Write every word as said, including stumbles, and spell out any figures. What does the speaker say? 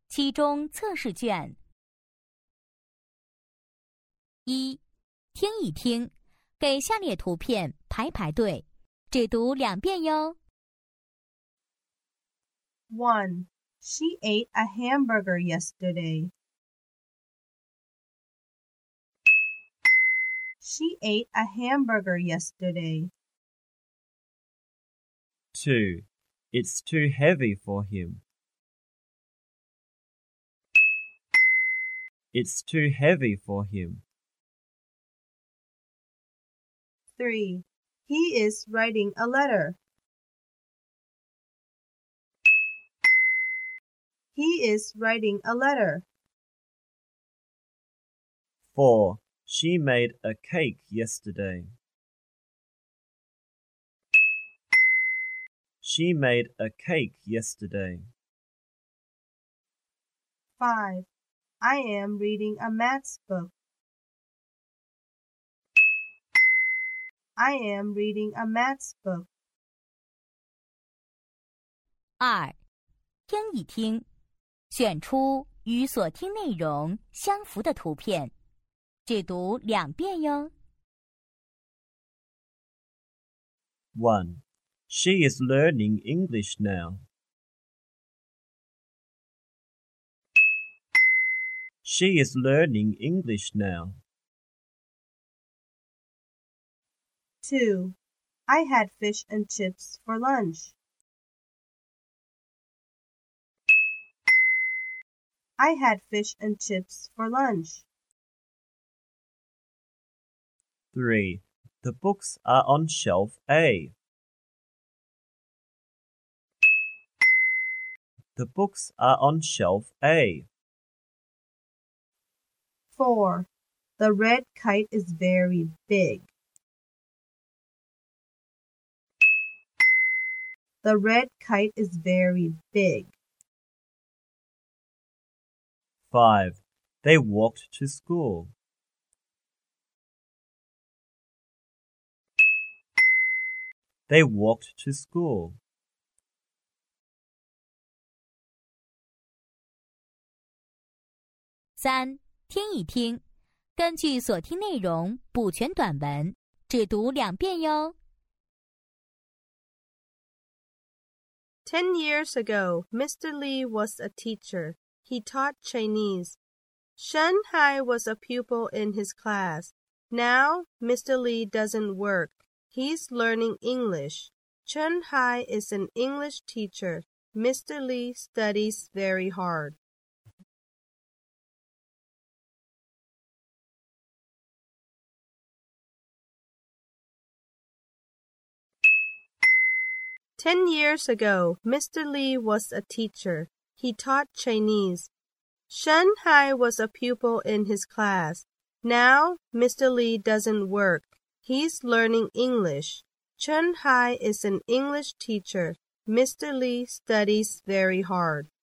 期中测试卷。一、听一听，给下列图片排排队，只读两遍哟。 one. She ate a hamburger yesterday. She ate a hamburger yesterday. two. It's too heavy for him. It's too heavy for him. three. He is writing a letter. He is writing a letter. four. She made a cake yesterday. She made a cake yesterday. five. I am reading a maths book. I am reading a maths book. 二、听一听，选出与所听内容相符的图片，只读两遍哟。 one. She is learning English now. She is learning English now. two. I had fish and chips for lunch. I had fish and chips for lunch. three. The books are on shelf A. The books are on shelf A. four. The red kite is very big. The red kite is very big. five. They walked to school. They walked to school. 三、听一听，根据所听内容补全短文，只读两遍哟。 Ten years ago, Mister Lee was a teacher. He taught Chinese. Shen Hai was a pupil in his class. Now, Mister Lee doesn't work. He's learning English. Chen Hai is an English teacher. Mister Lee studies very hard. Ten years ago, Mister Lee was a teacher. He taught Chinese. Shen Hai was a pupil in his class. Now, Mister Lee doesn't work. He's learning English. Chen Hai is an English teacher. Mister Lee studies very hard.